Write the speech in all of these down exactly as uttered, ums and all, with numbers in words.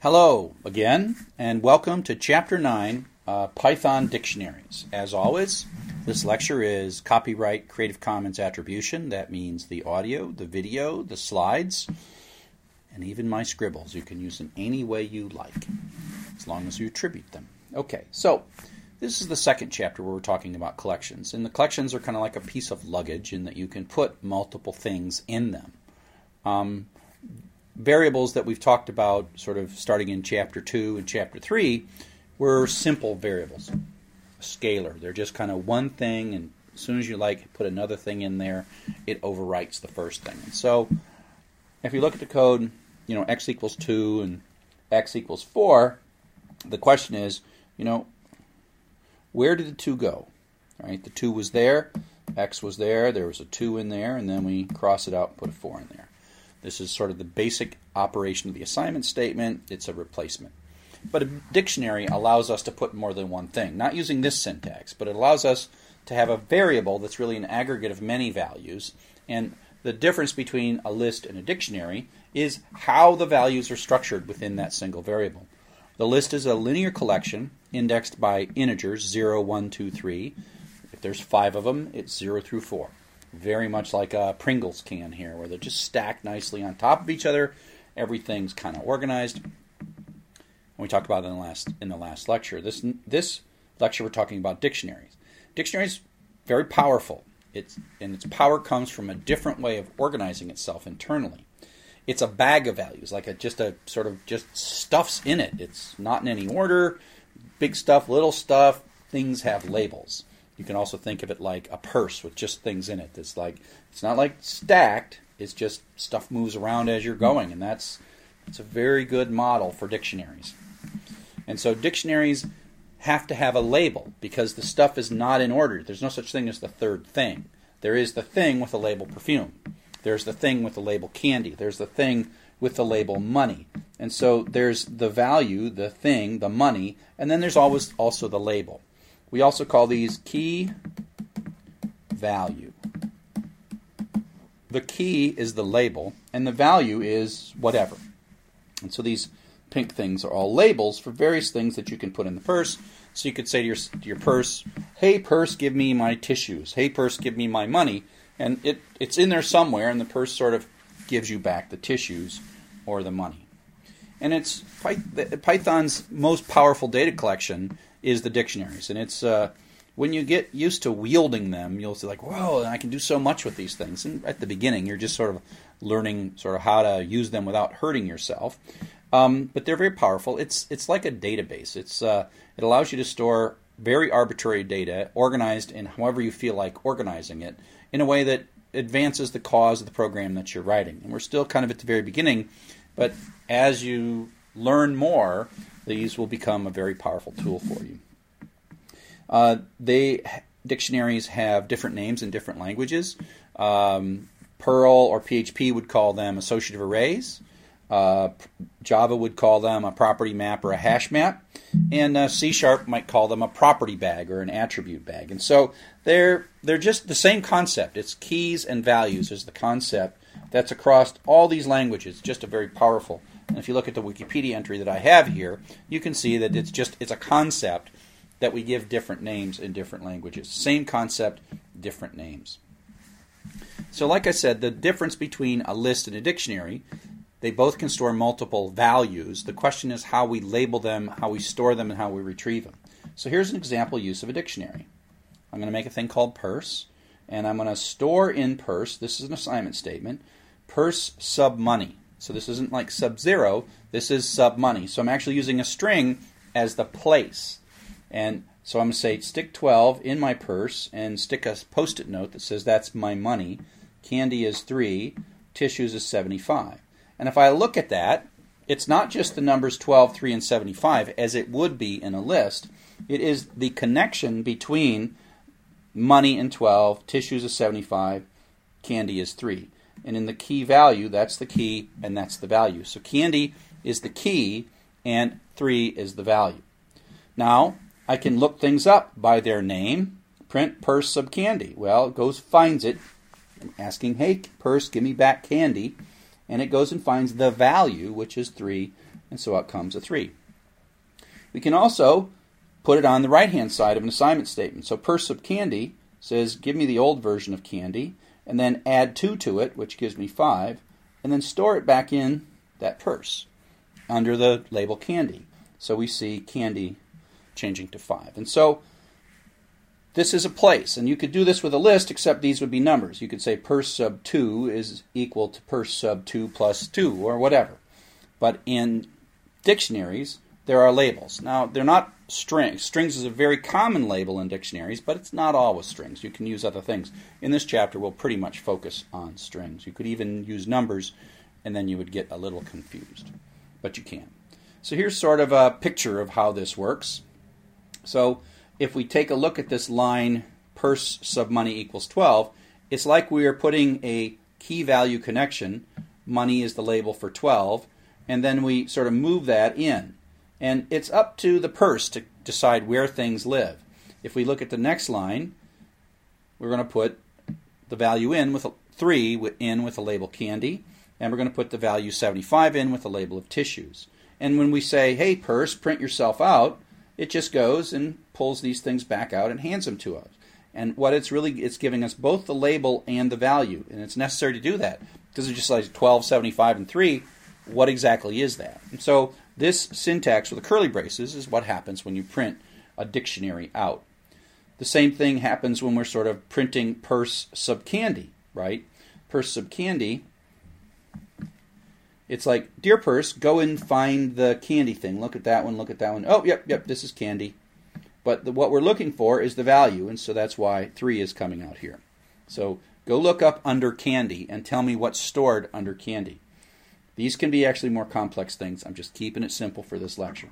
Hello again, and welcome to Chapter nine, uh, Python Dictionaries. As always, this lecture is copyright Creative Commons attribution. That means the audio, the video, the slides, and even my scribbles. You can use them any way you like, as long as you attribute them. Okay, so this is the second chapter where we're talking about collections. And the collections are kind of like a piece of luggage in that you can put multiple things in them. Um, Variables that we've talked about sort of starting in Chapter two and Chapter three were simple variables, a scalar. They're just kind of one thing, and as soon as you like put another thing in there, it overwrites the first thing. And so if you look at the code, you know, x equals two and x equals four, the question is, you know, where did the two go? Right? The two was there, x was there, there was a two in there, and then we cross it out and put a four in there. This is sort of the basic operation of the assignment statement. It's a replacement. But a dictionary allows us to put more than one thing, not using this syntax, but it allows us to have a variable that's really an aggregate of many values. And the difference between a list and a dictionary is how the values are structured within that single variable. The list is a linear collection indexed by integers, zero, one, two, three. If there's five of them, it's zero through four. Very much like a Pringles can here, where they're just stacked nicely on top of each other. Everything's kind of organized. And we talked about it in the last in the last lecture. This this lecture we're talking about dictionaries. Dictionaries very powerful. It's and its power comes from a different way of organizing itself internally. It's a bag of values, like a just a sort of just stuff's in it. It's not in any order. Big stuff, little stuff. Things have labels. You can also think of it like a purse with just things in it. It's like it's not like stacked. It's just stuff moves around as you're going, and that's it's a very good model for dictionaries. And so dictionaries have to have a label because the stuff is not in order. There's no such thing as the third thing. There is the thing with the label perfume. There's the thing with the label candy. There's the thing with the label money. And so there's the value, the thing, the money, and then there's always also the label. We also call these key value. The key is the label, and the value is whatever. And so these pink things are all labels for various things that you can put in the purse. So you could say to your, to your purse, hey, purse, give me my tissues. Hey, purse, give me my money. And it, it's in there somewhere, and the purse sort of gives you back the tissues or the money. And it's Python's most powerful data collection is the dictionaries. And it's uh, when you get used to wielding them, you'll say like, whoa, I can do so much with these things. And at the beginning, you're just sort of learning sort of how to use them without hurting yourself. Um, but they're very powerful. It's it's like a database. It's uh, it allows you to store very arbitrary data, organized in however you feel like organizing it, in a way that advances the cause of the program that you're writing. And we're still kind of at the very beginning, but as you learn more, these will become a very powerful tool for you. Uh, they dictionaries have different names in different languages. Um, Perl or P H P would call them associative arrays. Uh, Java would call them a property map or a hash map. And uh, C Sharp might call them a property bag or an attribute bag. And so they're they're just the same concept. It's keys and values is the concept that's across all these languages. Just a very powerful. And if you look at the Wikipedia entry that I have here, you can see that it's just it's a concept that we give different names in different languages. Same concept, different names. So like I said, the difference between a list and a dictionary, they both can store multiple values. The question is how we label them, how we store them, and how we retrieve them. So here's an example use of a dictionary. I'm going to make a thing called purse, and I'm going to store in purse, this is an assignment statement, purse sub money. So this isn't like sub-zero, this is sub-money. So I'm actually using a string as the place. And so I'm going to say stick twelve in my purse and stick a post-it note that says that's my money. Candy is three, tissues is seventy-five. And if I look at that, it's not just the numbers twelve, three, and seventy-five as it would be in a list. It is the connection between money and twelve, tissues is seventy-five, candy is three. And in the key value, that's the key and that's the value. So candy is the key and three is the value. Now, I can look things up by their name. Print purse sub candy. Well, it goes finds it. I'm asking, hey, purse, give me back candy. And it goes and finds the value, which is three, and so out comes a three. We can also put it on the right-hand side of an assignment statement. So purse sub candy says, give me the old version of candy, and then add two to it, which gives me five, and then store it back in that purse under the label candy. So we see candy changing to five. And so this is a place, and you could do this with a list, except these would be numbers. You could say purse sub two is equal to purse sub two plus two, or whatever. But in dictionaries, there are labels. Now, they're not strings. Strings is a very common label in dictionaries, but it's not always strings. You can use other things. In this chapter, we'll pretty much focus on strings. You could even use numbers, and then you would get a little confused. But you can. So here's sort of a picture of how this works. So if we take a look at this line, purse sub money equals twelve, it's like we are putting a key value connection. Money is the label for twelve, and then we sort of move that in. And it's up to the purse to decide where things live. If we look at the next line, we're going to put the value in with a three in with the label candy, and we're going to put the value seventy-five in with the label of tissues. And when we say, hey, purse, print yourself out, it just goes and pulls these things back out and hands them to us. And what it's really, it's giving us both the label and the value. And it's necessary to do that because it's just like twelve, seventy-five, and three. What exactly is that? And so this syntax with the curly braces is what happens when you print a dictionary out. The same thing happens when we're sort of printing purse sub candy, right? Purse sub candy, it's like, dear purse, go and find the candy thing. Look at that one, look at that one. Oh, yep, yep, this is candy. But the, what we're looking for is the value, and so that's why three is coming out here. So go look up under candy and tell me what's stored under candy. These can be actually more complex things. I'm just keeping it simple for this lecture.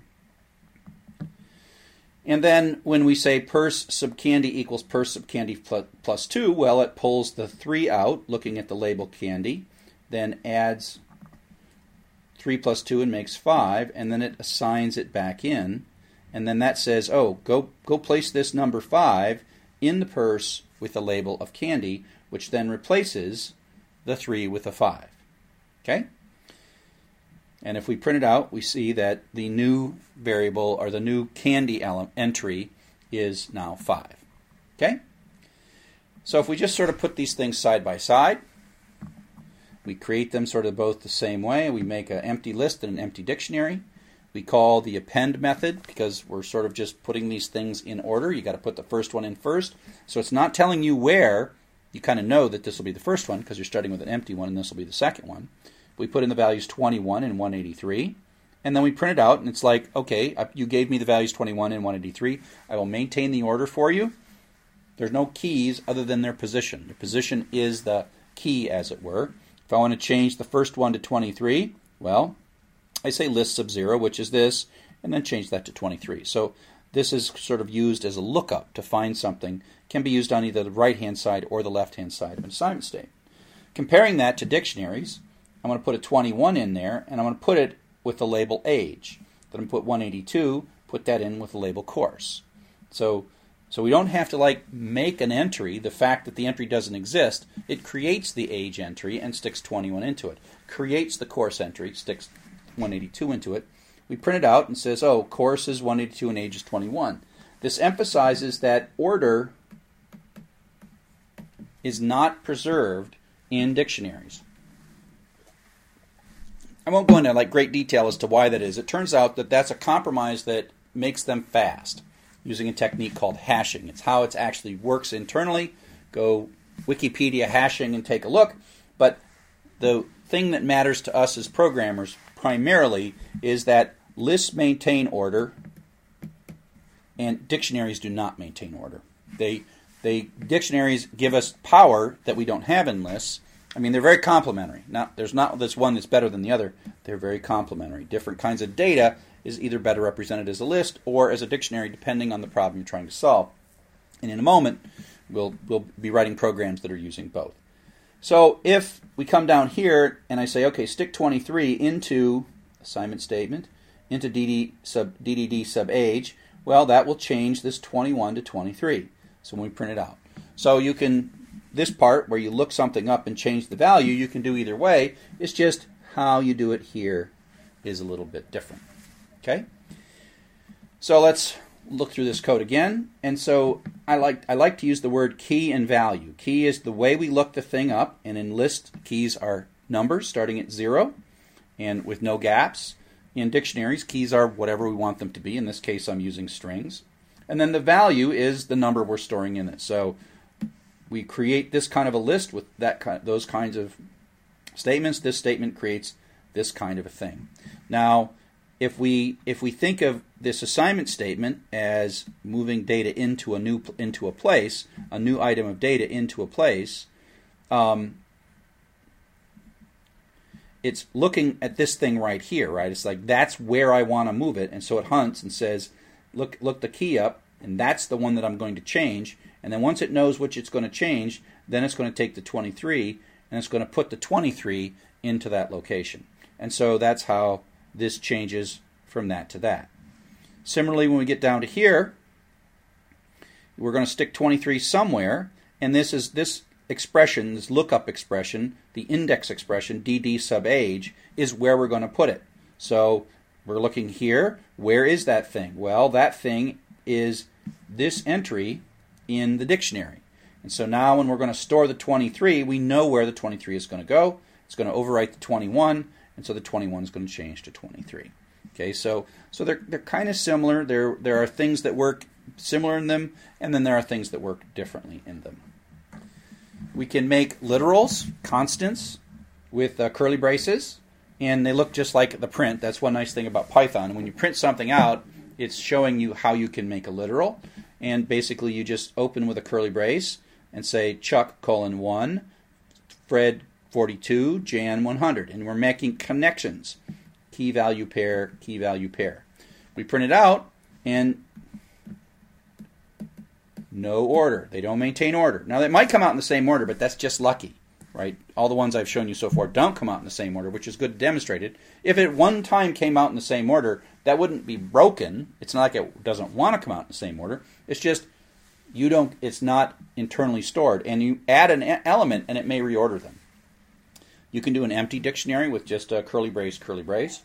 And then when we say purse sub candy equals purse sub candy plus, plus two, well, it pulls the three out, looking at the label candy, then adds three plus two and makes five, and then it assigns it back in. And then that says, oh, go, go place this number five in the purse with the label of candy, which then replaces the three with a five. Okay? And if we print it out, we see that the new variable, or the new candy element entry, is now five. Okay? So if we just sort of put these things side by side, we create them sort of both the same way. We make an empty list and an empty dictionary. We call the append method because we're sort of just putting these things in order. You got to put the first one in first. So it's not telling you where. You kind of know that this will be the first one because you're starting with an empty one, and this will be the second one. We put in the values twenty-one and one eighty-three, and then we print it out, and it's like, okay, you gave me the values twenty-one and one eighty-three. I will maintain the order for you. There's no keys other than their position. Their position is the key, as it were. If I want to change the first one to twenty-three, well, I say list sub zero, which is this, and then change that to twenty-three. So this is sort of used as a lookup to find something. It can be used on either the right-hand side or the left-hand side of an assignment statement. Comparing that to dictionaries, I'm going to put a twenty-one in there, and I'm going to put it with the label age. Then I'm going to put one eighty-two, put that in with the label course. So, so we don't have to like make an entry. The fact that the entry doesn't exist, it creates the age entry and sticks twenty-one into it. Creates the course entry, sticks one eighty-two into it. We print it out and says, oh, course is one eighty-two and age is twenty-one. This emphasizes that order is not preserved in dictionaries. I won't go into like great detail as to why that is. It turns out that that's a compromise that makes them fast using a technique called hashing. It's how it actually works internally. Go Wikipedia hashing and take a look. But the thing that matters to us as programmers primarily is that lists maintain order and dictionaries do not maintain order. They, they dictionaries give us power that we don't have in lists. I mean, they're very complementary. Not, there's not this one that's better than the other. They're very complementary. Different kinds of data is either better represented as a list or as a dictionary, depending on the problem you're trying to solve. And in a moment, we'll, we'll be writing programs that are using both. So if we come down here and I say, okay, stick twenty-three into assignment statement, into D D sub, D D D sub age, well, that will change this twenty-one to twenty-three. So when we print it out. So you can... This part where you look something up and change the value, you can do either way. It's just how you do it here is a little bit different. Okay? So let's look through this code again. And so I like I like to use the word key and value. Key is the way we look the thing up, and in list, keys are numbers starting at zero and with no gaps. In dictionaries, keys are whatever we want them to be. In this case, I'm using strings. And then the value is the number we're storing in it. So we create this kind of a list with that kind, those kinds of statements. This statement creates this kind of a thing. Now, if we if we think of this assignment statement as moving data into a new into a place, a new item of data into a place, um, it's looking at this thing right here, right? It's like that's where I want to move it, and so it hunts and says, look look the key up, and that's the one that I'm going to change. And then once it knows which it's going to change, then it's going to take the twenty-three and it's going to put the twenty-three into that location. And so that's how this changes from that to that. Similarly, when we get down to here, we're going to stick twenty-three somewhere, and this is this expression, this lookup expression, the index expression, D D sub age, is where we're going to put it. So we're looking here. Where is that thing? Well, that thing is this entry in the dictionary. And so now when we're going to store the twenty-three, we know where the twenty-three is going to go. It's going to overwrite the twenty-one, and so the twenty-one is going to change to twenty-three. Okay, so so they're they're kind of similar. There there are things that work similar in them, and then there are things that work differently in them. We can make literals, constants, with uh, curly braces, and they look just like the print. That's one nice thing about Python. When you print something out, it's showing you how you can make a literal, and basically you just open with a curly brace and say Chuck colon one, Fred forty-two, Jan one hundred, and we're making connections. Key value pair, key value pair. We print it out, and no order. They don't maintain order. Now, they might come out in the same order, but that's just lucky, right? All the ones I've shown you so far don't come out in the same order, which is good to demonstrate it. If it one time came out in the same order, that wouldn't be broken. It's not like it doesn't want to come out in the same order. It's just you don't. It's not internally stored, and you add an element, and it may reorder them. You can do an empty dictionary with just a curly brace, curly brace.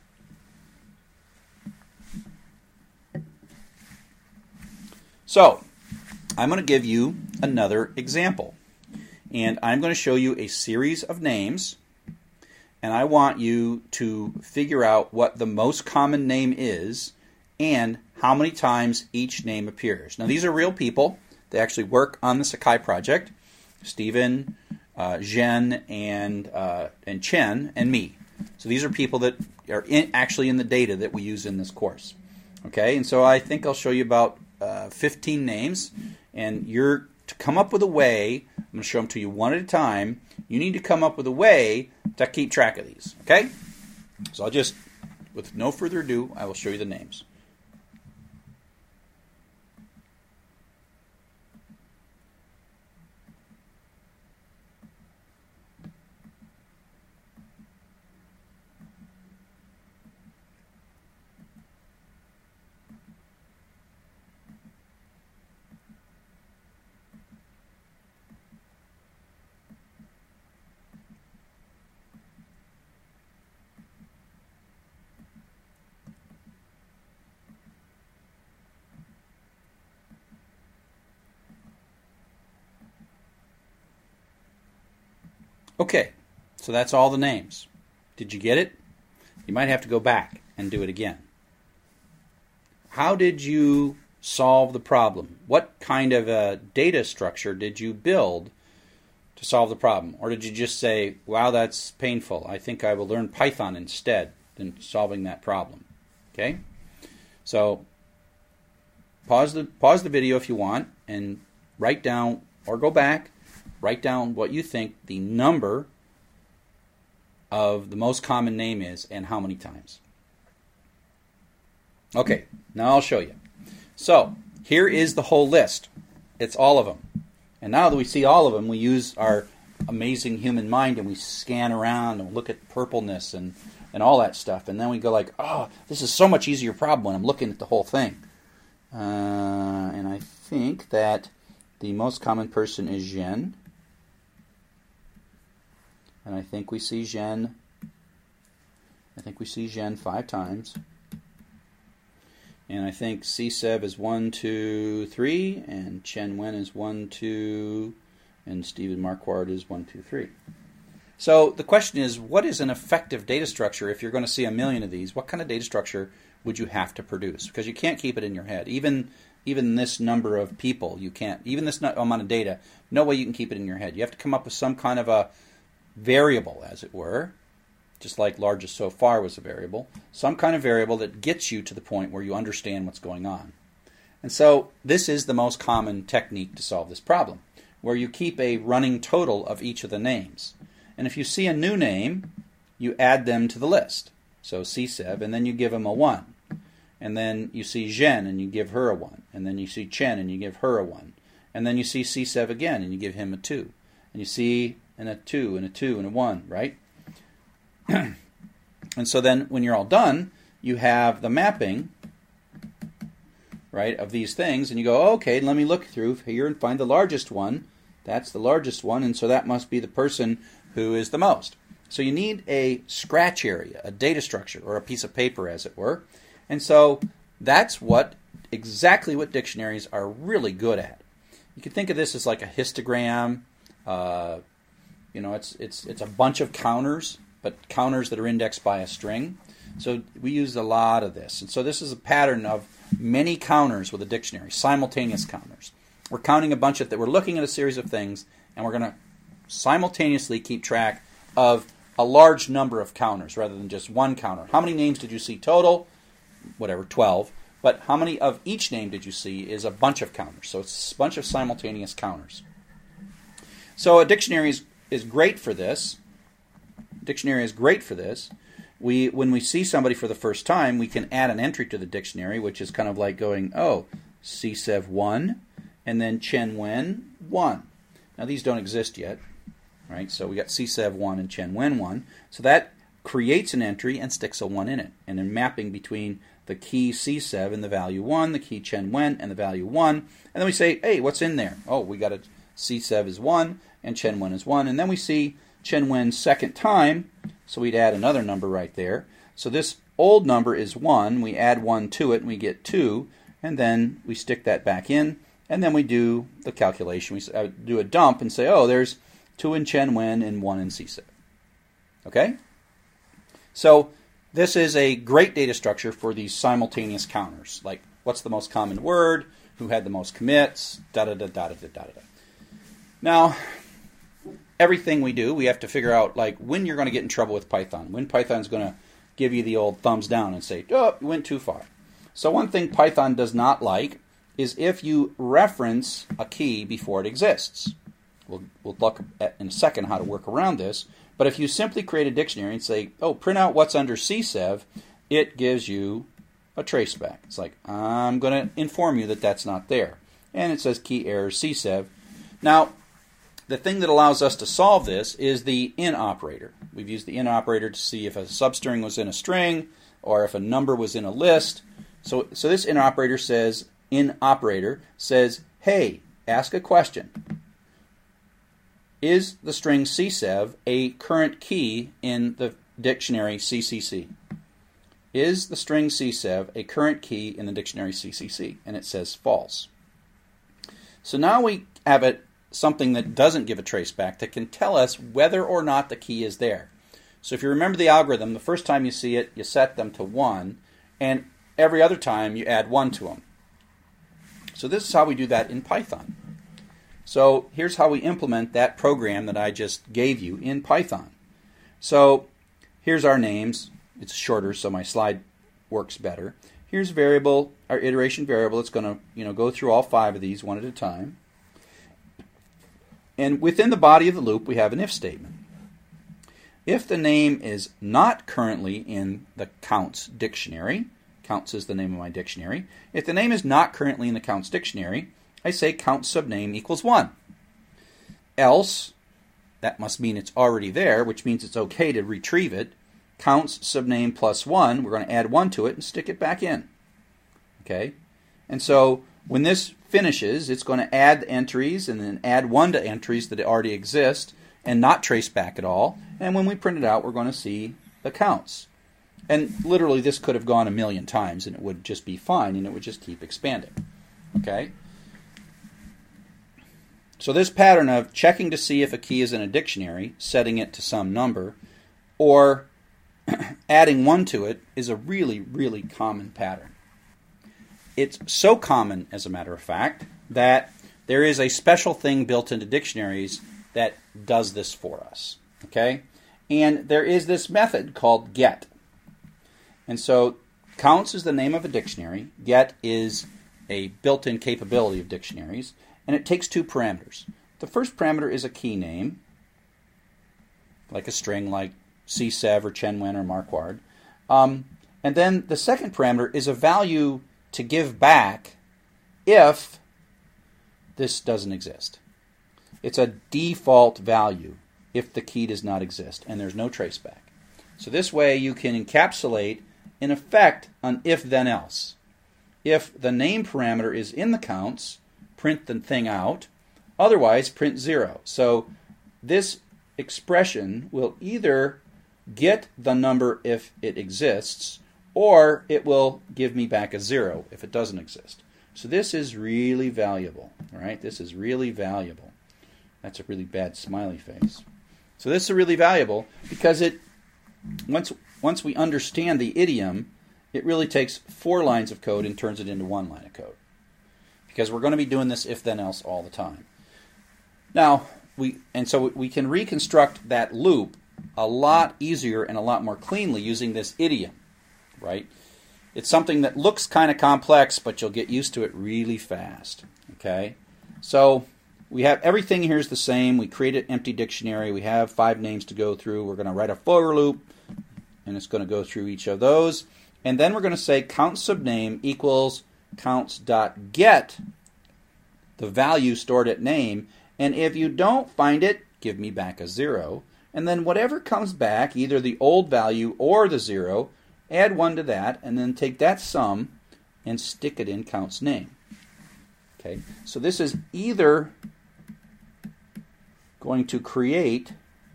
So, I'm going to give you another example. And I'm going to show you a series of names. And I want you to figure out what the most common name is and how many times each name appears. Now, these are real people. They actually work on the Sakai project. Stephen, Uh, Zhen, and uh, and Chen, and me. So these are people that are in, actually in the data that we use in this course. Okay, and so I think I'll show you about uh, fifteen names, and you're to come up with a way. I'm going to show them to you one at a time. You need to come up with a way to keep track of these. Okay, so I'll just, with no further ado, I will show you the names. Okay, so that's all the names. Did you get it? You might have to go back and do it again. How did you solve the problem? What kind of a data structure did you build to solve the problem? Or did you just say, wow, that's painful. I think I will learn Python instead than solving that problem. Okay? So pause the pause the video if you want and write down, or go back, write down what you think the number of the most common name is and how many times. Okay, now I'll show you. So here is the whole list. It's all of them. And now that we see all of them, we use our amazing human mind and we scan around and look at purpleness and, and all that stuff. And then we go like, oh, this is so much easier problem when I'm looking at the whole thing. Uh, and I think that the most common person is Zhen. And I think we see Zhen. I think we see Zhen five times. And I think C Sev is one, two, three, and Chen Wen is one, two, and Stephen Marquardt is one, two, three. So the question is, what is an effective data structure if you're going to see a million of these? What kind of data structure would you have to produce? Because you can't keep it in your head. Even even this number of people, you can't. Even this amount of data, no way you can keep it in your head. You have to come up with some kind of a variable, as it were, just like largest so far was a variable, some kind of variable that gets you to the point where you understand what's going on. And so this is the most common technique to solve this problem, where you keep a running total of each of the names. And if you see a new name, you add them to the list. So C Sev, and then you give him a one. And then you see Zhen, and you give her a one. And then you see Chen, and you give her a one. And then you see C Sev again, and you give him a two. And you see and a two, and a two, and a one, right? And so then when you're all done, you have the mapping, right, of these things, and you go, oh, okay, let me look through here and find the largest one. That's the largest one, and so that must be the person who is the most. So you need a scratch area, a data structure, or a piece of paper, as it were. And so that's what exactly what dictionaries are really good at. You can think of this as like a histogram. Uh, you know, it's it's it's a bunch of counters, but counters that are indexed by a string. So we use a lot of this. And so this is a pattern of many counters with a dictionary, simultaneous counters. We're counting a bunch of that. We're looking at a series of things, and we're going to simultaneously keep track of a large number of counters rather than just one counter. How many names did you see total? Whatever, twelve. But how many of each name did you see is a bunch of counters. So it's a bunch of simultaneous counters. So a dictionary is, is great for this. Dictionary is great for this. We, when we see somebody for the first time, we can add an entry to the dictionary, which is kind of like going, oh, C Sev one, and then Chen Wen one. Now these don't exist yet, right? So we got C Sev one and Chen Wen one. So that creates an entry and sticks a one in it. And then mapping between the key C Sev and the value one, the key Chen Wen and the value one. And then we say, hey, what's in there? Oh, we got a C Sev is one and Chen Wen is one. And then we see Chen Wen's second time, so we'd add another number right there. So this old number is one. We add one to it and we get two. And then we stick that back in. And then we do the calculation. We do a dump and say, oh, there's two in Chen Wen and one in C Sev. Okay? So this is a great data structure for these simultaneous counters. Like, what's the most common word? Who had the most commits? Da-da-da-da-da-da-da-da. Now, everything we do, we have to figure out, like, when you're going to get in trouble with Python. When Python's going to give you the old thumbs down and say, oh, you went too far. So one thing Python does not like is if you reference a key before it exists. We'll, we'll look at in a second how to work around this. But if you simply create a dictionary and say, oh, print out what's under C Sev, it gives you a traceback. It's like, I'm going to inform you that that's not there. And it says key error C Sev. Now, the thing that allows us to solve this is the in operator. We've used the in operator to see if a substring was in a string or if a number was in a list. So, so this in operator says, in operator says, hey, ask a question. Is the string C Sev a current key in the dictionary C C C? Is the string C Sev a current key in the dictionary C C C? And it says false. So now we have a, something that doesn't give a traceback that can tell us whether or not the key is there. So if you remember the algorithm, the first time you see it, you set them to one, and every other time you add one to them. So this is how we do that in Python. So here's how we implement that program that I just gave you in Python. So here's our names. It's shorter, so my slide works better. Here's variable, our iteration variable. It's going to, you know, go through all five of these one at a time. And within the body of the loop, we have an if statement. If the name is not currently in the counts dictionary, counts is the name of my dictionary. If the name is not currently in the counts dictionary, I say count subname equals one. Else, that must mean it's already there, which means it's okay to retrieve it. Counts subname plus one, we're going to add one to it and stick it back in. Okay? And so when this finishes, it's going to add entries and then add one to entries that already exist and not trace back at all. And when we print it out, we're going to see the counts. And literally this could have gone a million times and it would just be fine and it would just keep expanding. Okay? So this pattern of checking to see if a key is in a dictionary, setting it to some number, or adding one to it is a really, really common pattern. It's so common, as a matter of fact, that there is a special thing built into dictionaries that does this for us. Okay? And there is this method called get. And so counts is the name of a dictionary. Get is a built-in capability of dictionaries. And it takes two parameters. The first parameter is a key name, like a string like C sev or Chen Wen or Marquard. Um, and then the second parameter is a value to give back if this doesn't exist. It's a default value if the key does not exist and there's no traceback. So this way you can encapsulate, in effect, an if-then-else. If the name parameter is in the counts, print the thing out. Otherwise, print zero. So this expression will either get the number if it exists, or it will give me back a zero if it doesn't exist. So this is really valuable. All right, this is really valuable. That's a really bad smiley face. So this is really valuable because it once once we understand the idiom, it really takes four lines of code and turns it into one line of code. Because we're going to be doing this if then else all the time. Now, we and so we can reconstruct that loop a lot easier and a lot more cleanly using this idiom, right? It's something that looks kind of complex, but you'll get used to it really fast. Okay? So we have everything here is the same. We create an empty dictionary. We have five names to go through. We're going to write a for loop, and it's going to go through each of those. And then we're going to say count subname equals counts.get, the value stored at name. And if you don't find it, give me back a zero. And then whatever comes back, either the old value or the zero, add one to that, and then take that sum and stick it in counts name. Okay, so this is either going to create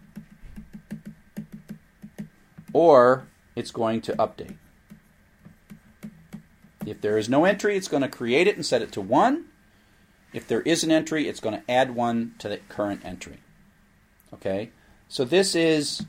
or it's going to update. If there is no entry, it's going to create it and set it to one. If there is an entry, it's going to add one to the current entry. Okay, so this is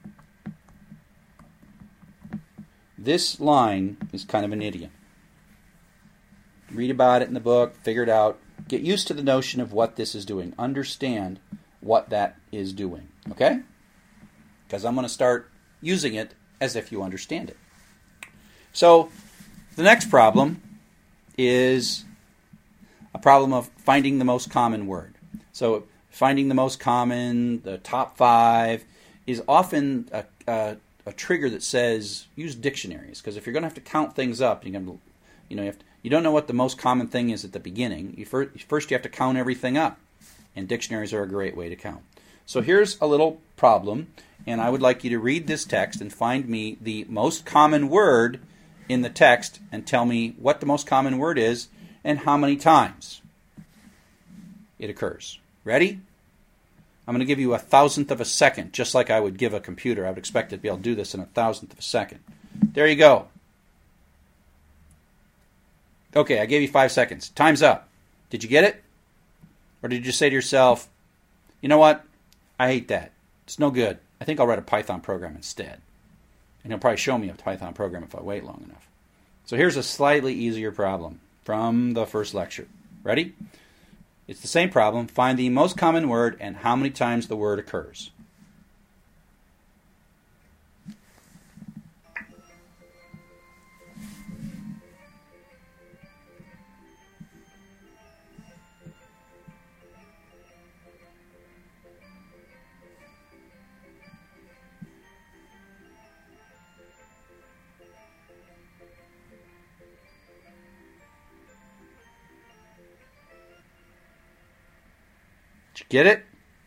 this line is kind of an idiom. Read about it in the book, figure it out, get used to the notion of what this is doing. Understand what that is doing, okay? Because I'm going to start using it as if you understand it. So the next problem is a problem of finding the most common word. So finding the most common, the top five, is often a, a, a trigger that says use dictionaries. Because if you're going to have to count things up, you're going to, you know, you have to, you don't know what the most common thing is at the beginning. You first, first you have to count everything up. And dictionaries are a great way to count. So here's a little problem, and I would like you to read this text and find me the most common word in the text and tell me what the most common word is and how many times it occurs. Ready? I'm going to give you a thousandth of a second, just like I would give a computer. I would expect it to be able to do this in a thousandth of a second. There you go. Okay, I gave you five seconds. Time's up. Did you get it? Or did you say to yourself, you know what? I hate that. It's no good. I think I'll write a Python program instead. And he'll probably show me a Python program if I wait long enough. So here's a slightly easier problem from the first lecture. Ready? It's the same problem. Find the most common word and how many times the word occurs. Get it?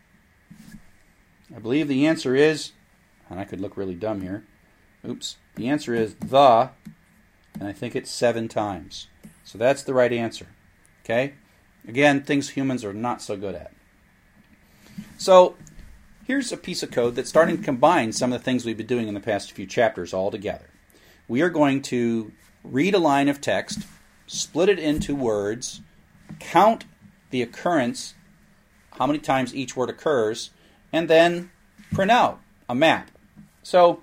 I believe the answer is, and I could look really dumb here. Oops. The answer is the, and I think it's seven times. So that's the right answer. Okay? Again, things humans are not so good at. So here's a piece of code that's starting to combine some of the things we've been doing in the past few chapters all together. we are going to read a line of text, split it into words, count the occurrence, how many times each word occurs, and then print out a map. So,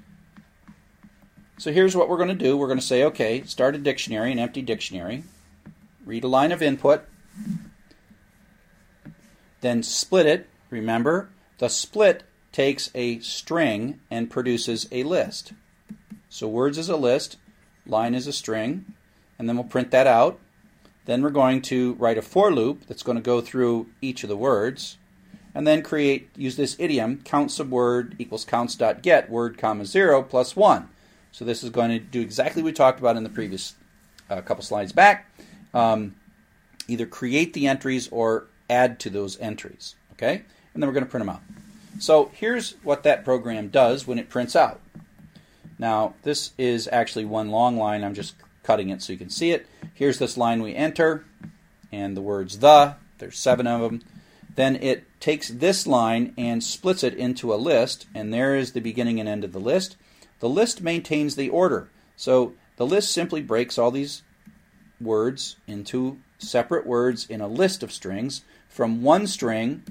so here's what we're going to do. We're going to say, okay, start a dictionary, an empty dictionary, read a line of input, then split it. Remember, the split takes a string and produces a list. So words is a list, line is a string, and then we'll print that out. Then we're going to write a for loop that's going to go through each of the words, and then create, use this idiom, count subword equals counts.get word comma zero plus one. So this is going to do exactly what we talked about in the previous uh, couple slides back. Um, either create the entries or add to those entries. Okay? And then we're going to print them out. So here's what that program does when it prints out. Now, this is actually one long line. I'm just cutting it so you can see it. Here's this line we enter, and the words the, there's seven of them. Then it takes this line and splits it into a list, and there is the beginning and end of the list. The list maintains the order. So the list simply breaks all these words into separate words in a list of strings from one string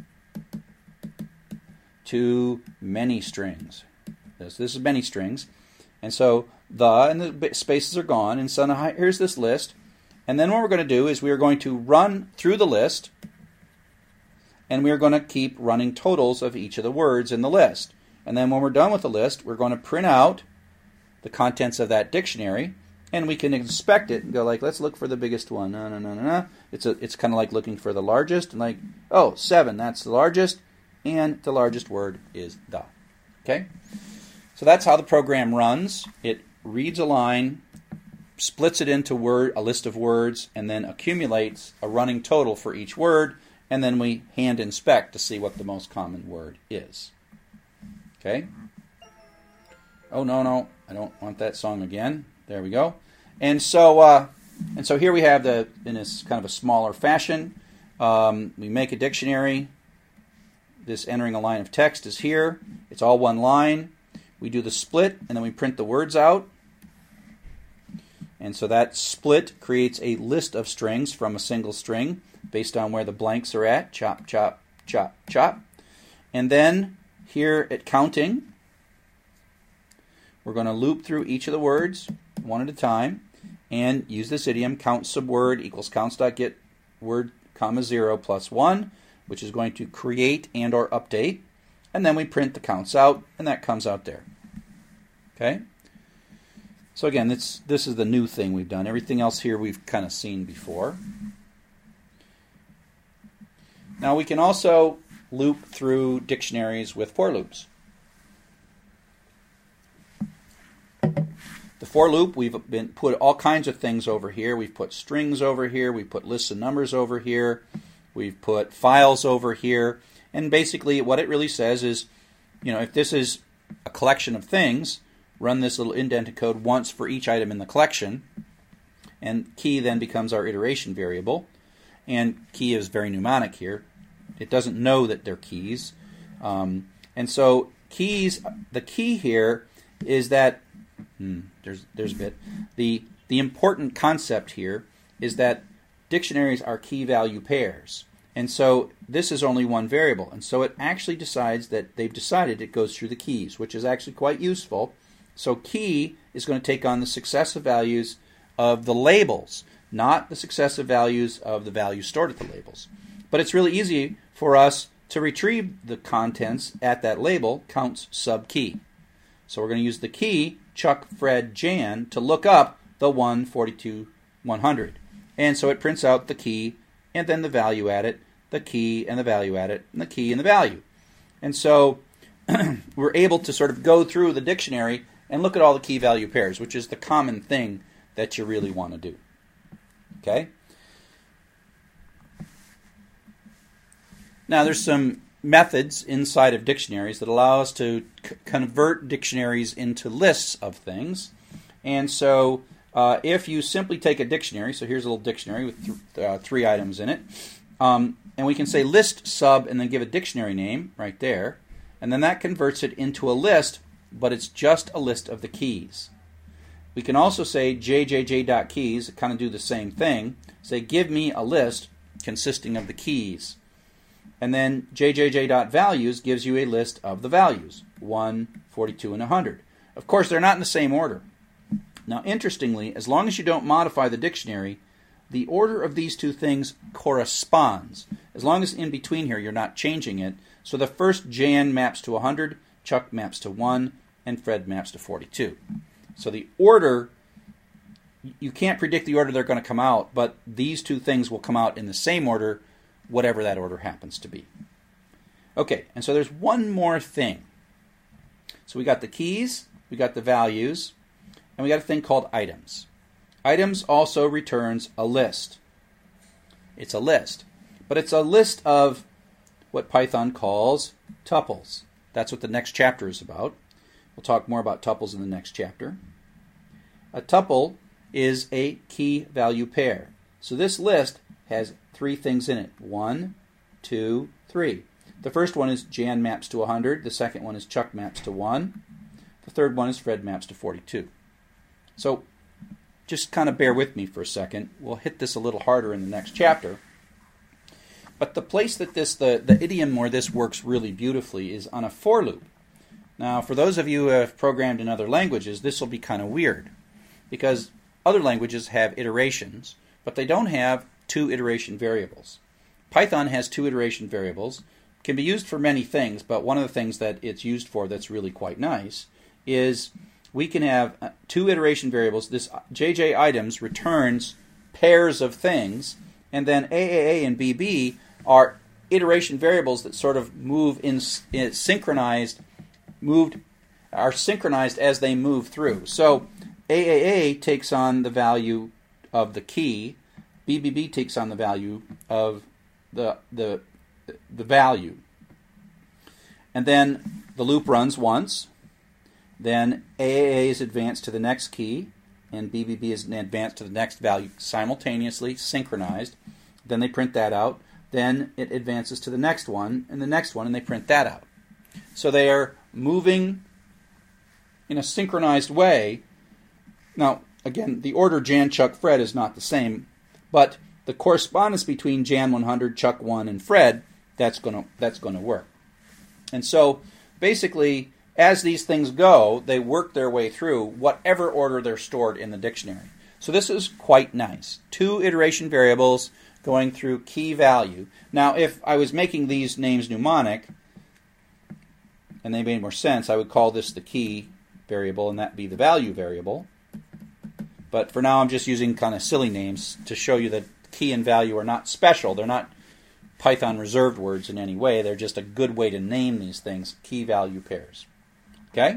to many strings. This, this is many strings. And so the and the spaces are gone. And so now here's this list. And then what we're going to do is we are going to run through the list, and we are going to keep running totals of each of the words in the list. And then when we're done with the list, we're going to print out the contents of that dictionary, and we can inspect it and go like, let's look for the biggest one. No, no, no, no, no. It's a, it's kind of like looking for the largest, and like, oh, seven, that's the largest, and the largest word is the. Okay? So that's how the program runs. It reads a line, splits it into word, a list of words, and then accumulates a running total for each word, and then we hand inspect to see what the most common word is. Okay? Oh, no, no, I don't want that song again. There we go. And so, uh, and so here we have the, in this kind of a smaller fashion, um, we make a dictionary. This entering a line of text is here. It's all one line. We do the split, and then we print the words out. And so that split creates a list of strings from a single string based on where the blanks are at. Chop, chop, chop, chop. And then here at counting, we're going to loop through each of the words one at a time and use this idiom, count subword equals counts.get word comma zero plus one, which is going to create and or update. And then we print the counts out, and that comes out there. Okay? So again, this, this is the new thing we've done. Everything else here we've kind of seen before. Now we can also loop through dictionaries with for loops. The for loop, we've been put all kinds of things over here. We've put strings over here. We've put lists of numbers over here. We've put files over here. And basically what it really says is, you know, if this is a collection of things, run this little indented code once for each item in the collection. And key then becomes our iteration variable. And key is very mnemonic here. It doesn't know that they're keys. Um, and so keys, the key here is that, hmm, there's, there's a bit, the, the important concept here is that dictionaries are key value pairs. And so this is only one variable. And so it actually decides that they've decided it goes through the keys, which is actually quite useful. So key is going to take on the successive values of the labels, not the successive values of the values stored at the labels. But it's really easy for us to retrieve the contents at that label, counts sub key. So we're going to use the key, Chuck, Fred, Jan, to look up the one forty-two one hundred. And so it prints out the key and then the value at it, the key and the value at it, and the key and the value. And so we're able to sort of go through the dictionary and look at all the key value pairs, which is the common thing that you really want to do. Okay? Now there's some methods inside of dictionaries that allow us to c- convert dictionaries into lists of things. And so uh, if you simply take a dictionary, so here's a little dictionary with th- uh, three items in it, um, and we can say list sub and then give a dictionary name right there, and then that converts it into a list, but it's just a list of the keys. We can also say jjj.keys, kind of do the same thing. Say, give me a list consisting of the keys. And then jjj.values gives you a list of the values, one, forty-two, and one hundred. Of course, they're not in the same order. Now, interestingly, as long as you don't modify the dictionary, the order of these two things corresponds. As long as in between here you're not changing it. So the first Jan maps to one hundred, Chuck maps to one, and Fred maps to forty-two. So the order, you can't predict the order they're going to come out, but these two things will come out in the same order, whatever that order happens to be. Okay, and so there's one more thing. So we got the keys, we got the values, and we got a thing called items. Items also returns a list. It's a list. But it's a list of what Python calls tuples. That's what the next chapter is about. We'll talk more about tuples in the next chapter. A tuple is a key-value pair. So this list has three things in it. One, two, three. The first one is Jan maps to one hundred. The second one is Chuck maps to one. The third one is Fred maps to forty-two. So just kind of bear with me for a second. We'll hit this a little harder in the next chapter. But the place that this, the, the idiom where this works really beautifully is on a for loop. Now, for those of you who have programmed in other languages, this will be kind of weird, because other languages have iterations, but they don't have two iteration variables. Python has two iteration variables. Can be used for many things, but one of the things that it's used for that's really quite nice is we can have two iteration variables. This J J items returns pairs of things, and then A A A and B B are iteration variables that sort of move in, in synchronized, moved, are synchronized as they move through. So A A A takes on the value of the key, B B B takes on the value of the the the value, and then the loop runs once. Then A A A is advanced to the next key, and B B B is advanced to the next value simultaneously, synchronized. Then they print that out. Then it advances to the next one, and the next one, and they print that out. So they are moving in a synchronized way. Now, again, the order Jan, Chuck, Fred is not the same, but the correspondence between Jan one hundred, Chuck one, and Fred, that's going to that's going to work. And so, basically, as these things go, they work their way through whatever order they're stored in the dictionary. So this is quite nice. Two iteration variables going through key value. Now, if I was making these names mnemonic, and they made more sense, I would call this the key variable, and that be the value variable. But for now, I'm just using kind of silly names to show you that key and value are not special. They're not Python reserved words in any way. They're just a good way to name these things, key-value pairs. Okay?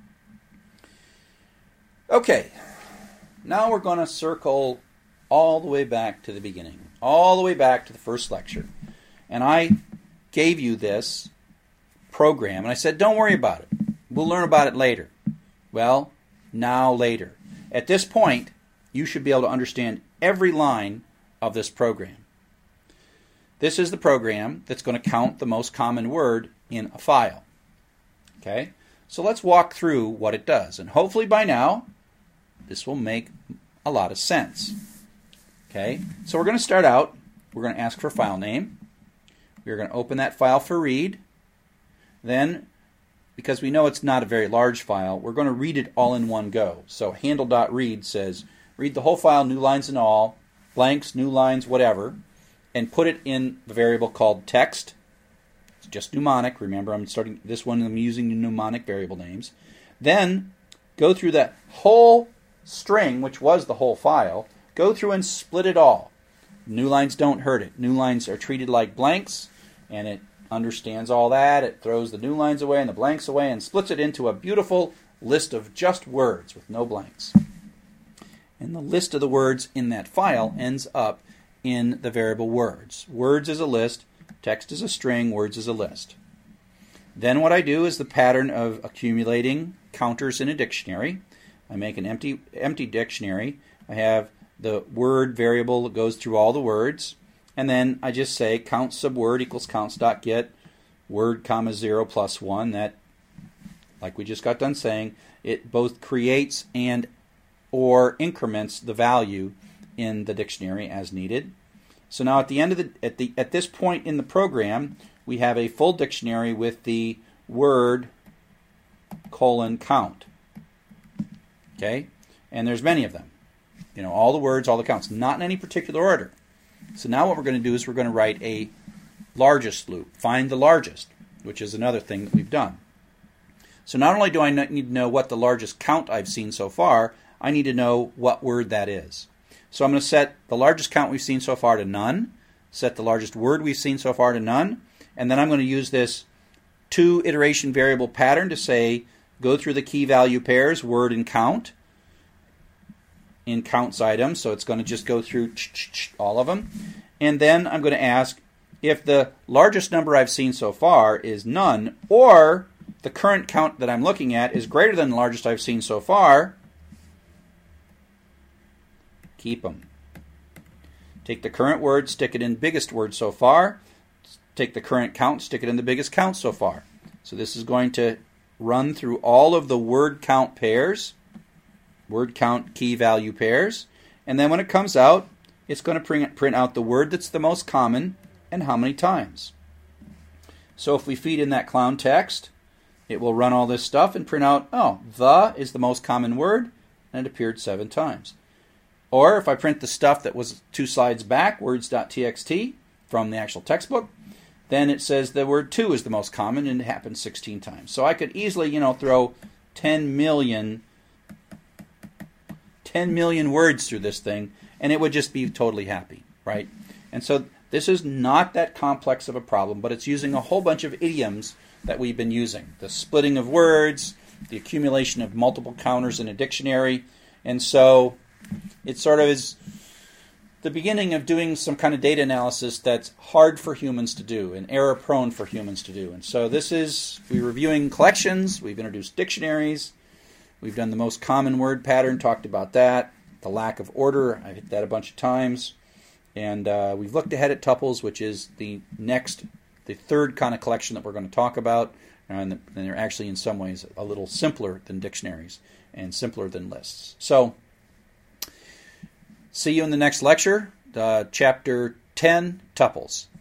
Okay. Now we're going to circle all the way back to the beginning, all the way back to the first lecture. And I gave you this program, and I said, don't worry about it. We'll learn about it later. Well, now later. At this point, you should be able to understand every line of this program. This is the program that's going to count the most common word in a file. Okay? So let's walk through what it does. And hopefully by now, this will make a lot of sense. Okay? So we're going to start out. We're going to ask for file name. We're going to open that file for read. Then, because we know it's not a very large file, we're going to read it all in one go. So handle.read says, read the whole file, new lines and all, blanks, new lines, whatever, and put it in the variable called text. It's just mnemonic. Remember, I'm starting this one, I'm using the mnemonic variable names. Then go through that whole string, which was the whole file, go through and split it all. New lines don't hurt it. New lines are treated like blanks, and it understands all that. It throws the new lines away and the blanks away and splits it into a beautiful list of just words with no blanks. And the list of the words in that file ends up in the variable words. Words is a list, text is a string, words is a list. Then what I do is the pattern of accumulating counters in a dictionary. I make an empty empty dictionary. I have the word variable that goes through all the words, and then I just say count subword equals counts.get word comma zero plus one. That, like we just got done saying, it both creates and or increments the value in the dictionary as needed. So now at the end of the at the at this point in the program, we have a full dictionary with the word colon count. Okay? And there's many of them. You know, all the words, all the counts, not in any particular order. So now what we're going to do is we're going to write a largest loop. Find the largest, which is another thing that we've done. So not only do I need to know what the largest count I've seen so far, I need to know what word that is. So I'm going to set the largest count we've seen so far to none, set the largest word we've seen so far to none, and then I'm going to use this two iteration variable pattern to say, go through the key value pairs, word and count, in counts items. So it's going to just go through all of them. And then I'm going to ask if the largest number I've seen so far is none, or the current count that I'm looking at is greater than the largest I've seen so far, keep them. Take the current word, stick it in biggest word so far. Take the current count, stick it in the biggest count so far. So this is going to run through all of the word count pairs, word count key value pairs, and then when it comes out, it's going to print, print out the word that's the most common and how many times. So if we feed in that clown text, it will run all this stuff and print out, oh, the is the most common word, and it appeared seven times. Or if I print the stuff that was two slides back, words.txt, from the actual textbook, then it says the word two is the most common, and it happens sixteen times. So I could easily, you know, throw ten million, ten million words through this thing, and it would just be totally happy, right? And so this is not that complex of a problem, but it's using a whole bunch of idioms that we've been using. The splitting of words, the accumulation of multiple counters in a dictionary, and so it sort of is the beginning of doing some kind of data analysis that's hard for humans to do and error-prone for humans to do. And so this is, we're reviewing collections, we've introduced dictionaries, we've done the most common word pattern, talked about that, the lack of order, I hit that a bunch of times, and uh, we've looked ahead at tuples, which is the next, the third kind of collection that we're going to talk about, and, the, and they're actually in some ways a little simpler than dictionaries and simpler than lists. So, see you in the next lecture, uh, chapter ten, tuples.